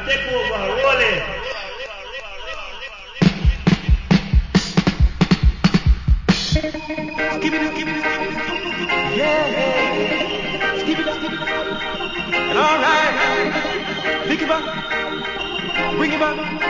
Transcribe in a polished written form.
Take over, roll it. Skip it, skip it, skip it. Yeah, yeah. Skip it, skip it. And all right. Pick it back. Bring it back.